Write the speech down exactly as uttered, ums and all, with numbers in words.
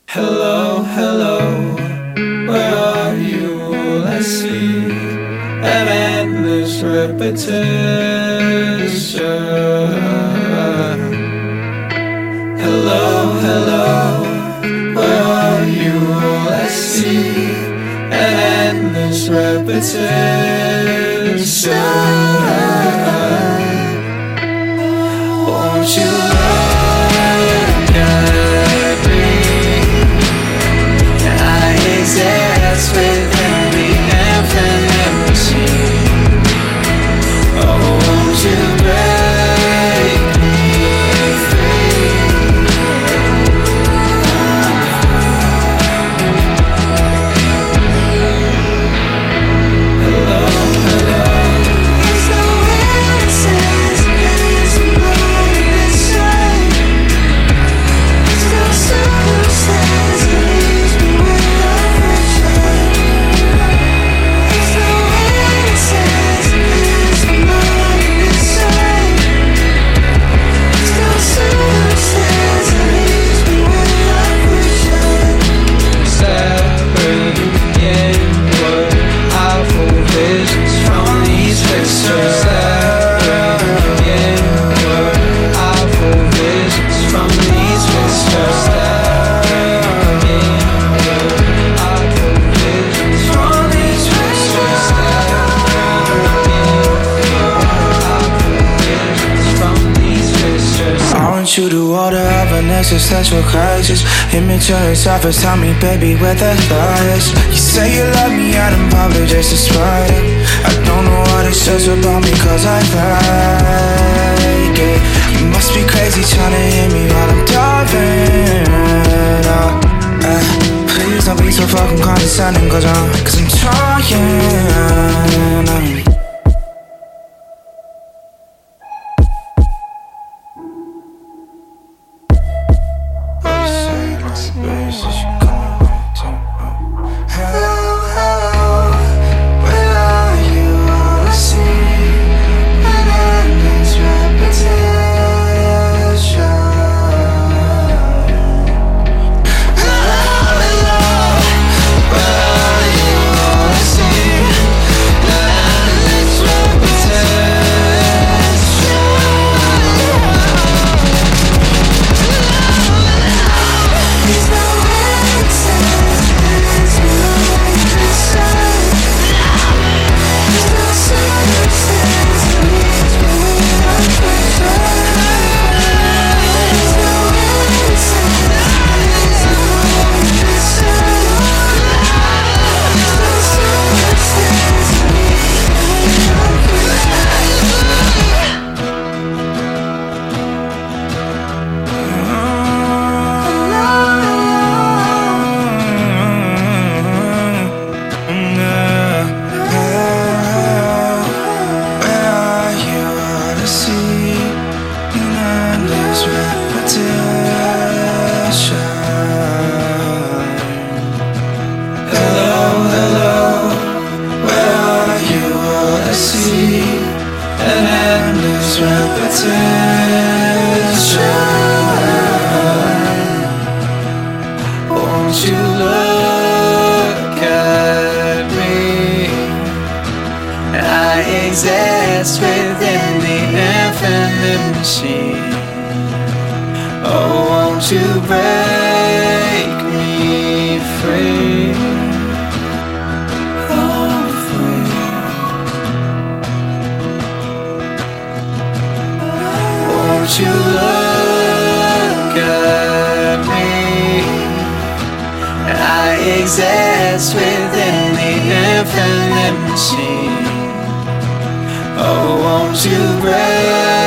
Hello, hello, where are you? All I see an endless repetition. Hello, hello, where are you? All I see an endless repetition. Won't you look at me? I exist within the infinite machine. Oh, won't you break me free? Hello, hello. There's no innocence, there's no innocence. There's no circumstance that leaves me without friction. There's no innocence, there's no innocence. There's no circumstance that leaves me without friction. Separate inward, powerful visions from these pictures. Separate inward, powerful visions from these pictures. Separate inward, powerful visions from these pictures. Separate inward, powerful visions from these pictures. I want you to order of an existential crisis. Immature surface, tell me, baby, where the lie is. You say you love me out in public just to spite it. I don't know what it says about me, cause I like it. You must be crazy trying to hit me while I'm diving out. uh, Please don't be so fucking condescending, cause I'm, cause I'm trying. Won't you look at me? I exist within the infinite machine. Oh, won't you break me free? Oh, free. Won't you look at me? I exist within the infinite machine. Oh, won't you break